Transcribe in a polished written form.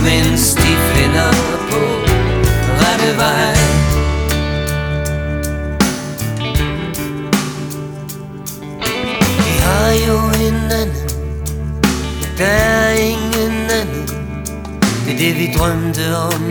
som en stifinder på rette vej. Vi har jo hinanden, der er ingen anden. Det er det vi drømte om